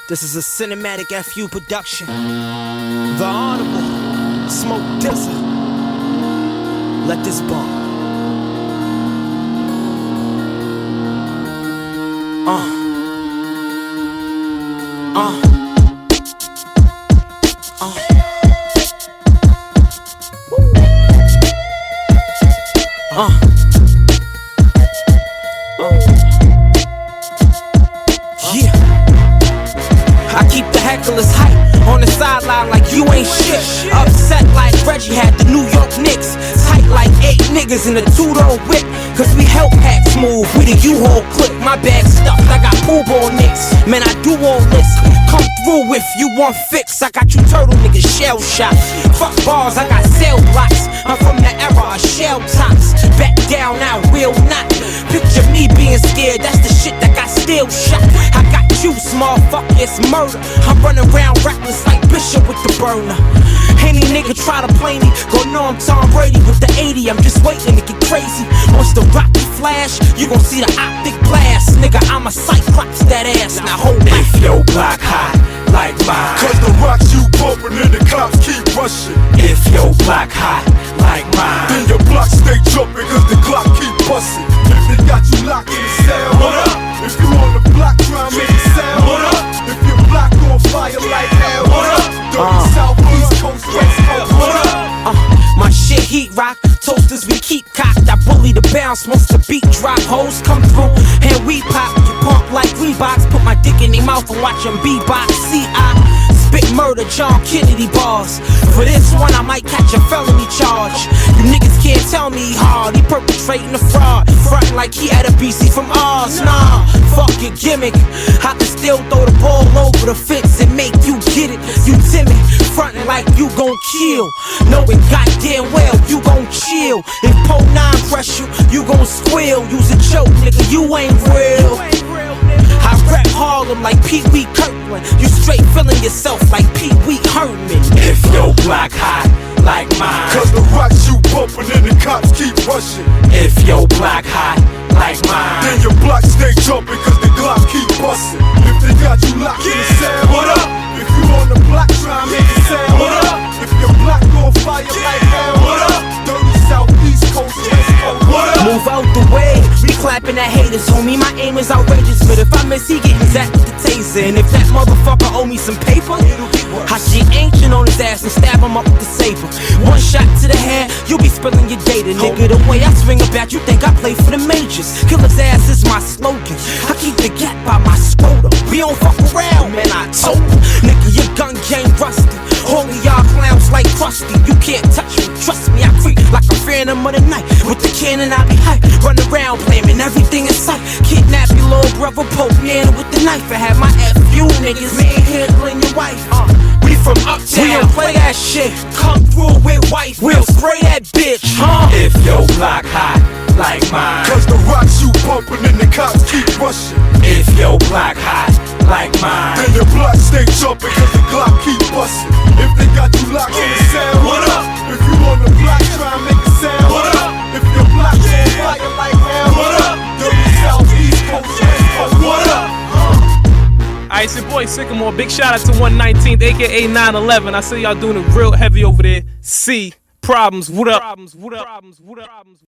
This is a cinematic FU production. The Honorable Smoke Dizza. Let this bump. Yeah. I keep the hecklers hype on the sideline like you ain't shit. Upset like Reggie had the New York Knicks. Tight like 8 niggas in a two-door whip. Cause we help hacks move, we the U-Haul clip. My bag stuffed, I got pool ball nicks. Man, I do all this. Come through if you want fix. I got you turtle niggas shell shots. Fuck bars, I got cell blocks. I'm from the era of shell tops. Back down, I will not. Picture me being scared, that's the shit that got still shot. I got you, small fuck, it's murder. I'm running around reckless like Bishop with the burner. Any nigga try to play me, go know I'm Tom Brady with the 80. I'm just waiting to get crazy. Once the rocket flash, you gon' see the optic blast. Nigga, I'm a cyclops, that ass, now hold my. If your block hot like mine, cause the rocks you bumpin' and the cops keep rushing. If your block hot like mine, then your block stay jumping cause the clock keep bustin'. If they got you locked in the cell, what up? If you on the block trying to make it sound, what up? If your block on fire like hell, what up? Dirty South, East Coast, West Coast, what up? My shit heat rock, toasters we keep cocked. I bully the bounce once the beat drop. Hoes come through and we pop. You pump like Reeboks, put my dick in their mouth and watch them beatbox. See, I spit murder, John Kennedy bars. For this one I might catch a felony charge. You niggas can't tell me he hard, he perpetrating a fraud. Frontin' like he had a BC from Oz. Nah, fuck your gimmick. I can still throw the ball over the fence and make you get it. You timid, frontin' like you gon' kill, knowing goddamn well you gon' chill. If Po 9 press you, you gon' squeal. Use a joke, nigga, you ain't real. I rap Harlem like Pee Wee Kirkland. You straight feeling yourself like Pee Wee Herman. If your block hot like mine, cause the rocks you bumpin' and the cops keep rushing. If your block hot like mine, then your block stay jumping cause the Glock keep bustin'. If they got you locked in the cell, what up? If you on the block trying to make it sound, what up? If your block on fire like hell, what up? Dirty South, East Coast, West Coast, what up? Move out the way, we clapping at haters, homie. My aim is outrageous, but if I miss, he getting zapped with the taser. And if that motherfucker owe me some paper, I shit ancient on his ass and stab him up with the saber. One shot to the head, you'll be spilling your data, nigga. The way I swing a bat, you think I play for the majors. Killer's ass is my slogan. I keep the gap by my scrotum. We don't fuck around, man, I told him. Nigga, your gun game rusty. All of y'all clowns like Krusty. You can't touch me, trust me, I creep like a phantom of the night. With the cannon, I be hype. Run around, blaming everything in sight. Kidnap your little brother, poke Nana with the knife. And have my FU niggas manhandling your wife. We from uptown, we don't play that shit. Come through with wife, we'll spray that bitch, huh? If your block hot like mine, cause the rocks you bumpin' and the cops keep rushing. If your block hot like mine, then your block stay jumping cause the Glock keep bustin'. If they got you locked in the cell, what up? If you on the block trying to make it sound, what up? If your block on fire like hell, what up? Dirty South, East Coast, West Coast, what up? Alright, it's your boy Sycamore. Big shout out to 119th, aka 911. I see y'all doing it real heavy over there. C Problems, what up?